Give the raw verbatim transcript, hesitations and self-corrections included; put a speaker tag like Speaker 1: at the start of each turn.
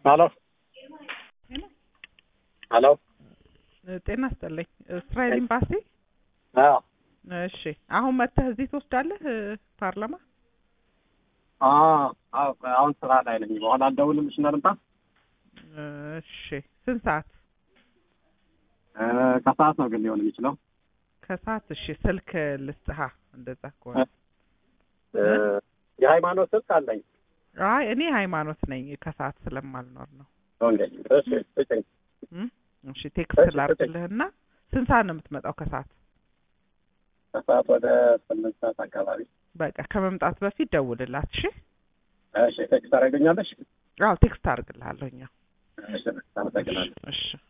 Speaker 1: ሄሎ ሄሎ
Speaker 2: ጤና ይስጥልኝ። እስራኤል ኤምባሲ?
Speaker 1: አዎ።
Speaker 2: እሺ አሁን መጥተህ እዚህ ትወስዳለህ ፓርላማ?
Speaker 1: አዎ አዎ አሁን ስራ ላይ ነኝ። በኋላ አልደውልልሽ እና ልምጣ?
Speaker 2: እሺ ስንት ሰዓት?
Speaker 1: እ ከሰዓት ነው ግን ሊሆን የሚችለው።
Speaker 2: ከሰዓት እሺ። ስልክ ልስጥሃ እንደዛ ከሆነ።
Speaker 1: እ የሃይማኖት ስልክ አለኝ።
Speaker 2: አይ እኔ ሃይማኖት ነኝ ከሰዓት ስለማልኖር ነው።
Speaker 1: ኦንዴ እሺ እሺ
Speaker 2: እሺ ቴክስት ላድርግልህና ስንት ሰዓት ነው የምትመጣው ከሰዓት?
Speaker 1: ከሰዓት ወደ ስምንት ሰዓት አካባቢ።
Speaker 2: በቃ ከመምጣት በፊት ደውልላት። እሺ
Speaker 1: እሺ ቴክስት ታደርገኛለሽ?
Speaker 2: አዎ ቴክስት አድርግልሃለሁ። እኛ
Speaker 1: እሺ ታመሰግናለሁ።
Speaker 2: እሺ